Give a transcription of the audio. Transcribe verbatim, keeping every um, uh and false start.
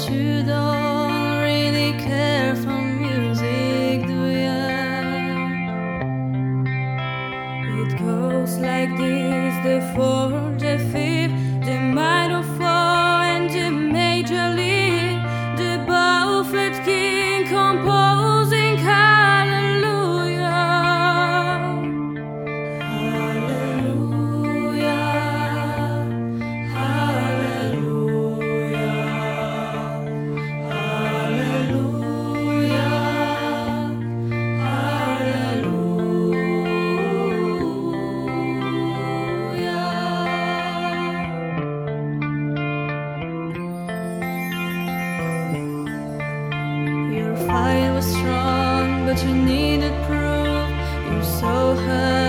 you don't really care for music, do ya? It goes like this: the fourth, the fifth, the minor fall, and the major lead. The Buffett King composing hallelujah. Hallelujah. Hallelujah. Hallelujah. Your fight was strong, but you needed proof. You're so hurt.